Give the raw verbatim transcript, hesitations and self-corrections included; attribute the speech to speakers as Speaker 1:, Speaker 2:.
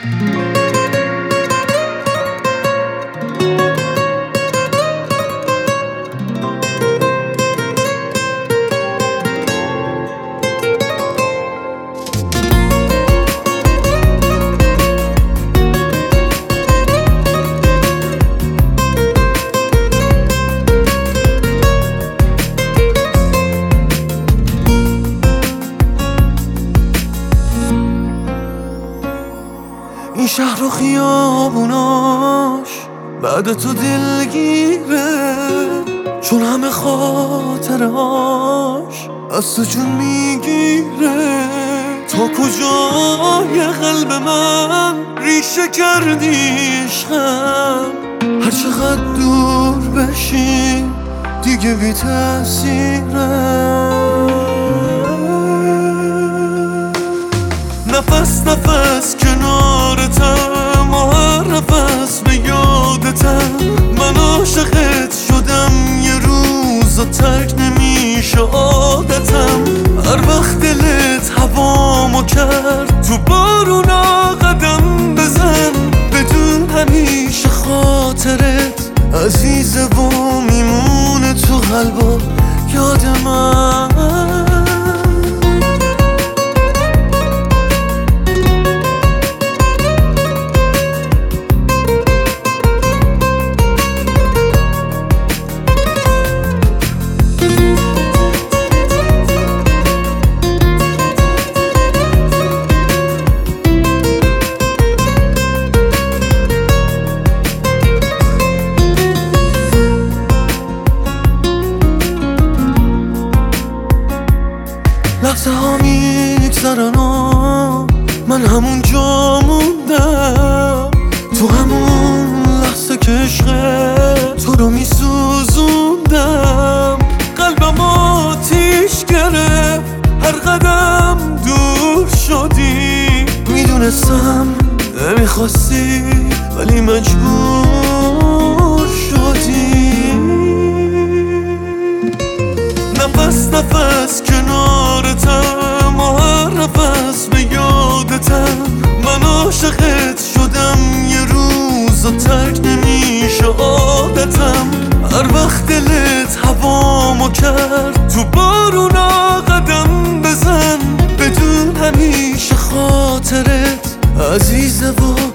Speaker 1: این شهر و خیابوناش بعد تو دلگیره، چون همه خاطرهاش از تو جون میگیره. تا کجای قلب من ریشه کردی عشقم، هر چقدر دور بشی دیگه بی تأثیره. نفس نفس کنارتم و هر نفس به یادتم. من عاشقت شدم یه روز و ترک نمیشه عادتم. هر وقت دلت هوامو کرد تو بارونا قدم بزن، بدون همیشه خاطرت عزیزه و میمونه تو قلبم یاد من. لحظه ها میگذرن و من همون جا موندم، تو همون لحظه که عشق تو رو میسوزوندم. قلبم آتیش گرفت هر قدم دور شدی، میدونستم نمیخواستی ولی مجبور شدی. نفس نفس کنارتم و هر نفس به یادتم. من عاشقت شدم یه روز و ترک نمیشه عادتم. هر وقت دلت هوامو کرد تو بارونا قدم بزن، بدون همیشه خاطرت عزیزه و